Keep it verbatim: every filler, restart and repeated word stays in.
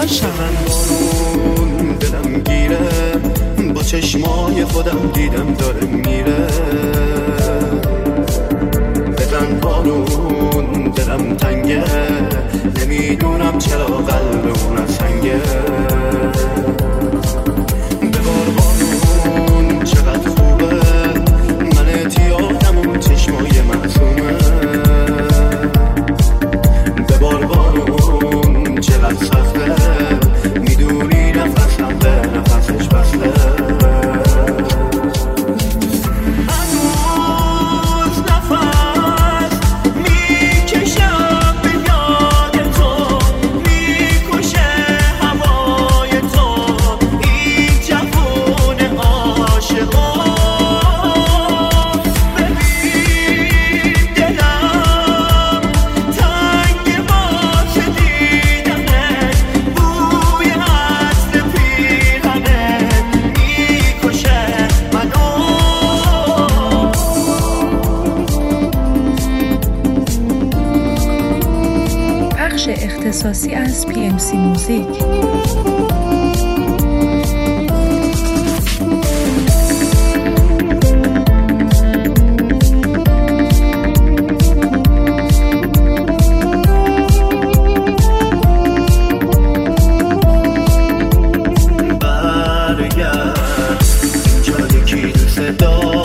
بارون دلم گیره، با چشمای خودم دیدم داره میره. بزن بارون دلم تنگه، نمیدونم چرا قلب اون سنگه. ببار بارون چقدر خوبه، من اتیادم اون چشمای معصومه. ببار بارون چقدر سخته، میدونی نفسم به نفسش بسته. اختصاصی از پی ام سی موزیک. برگرد اینجا یکی دوست دار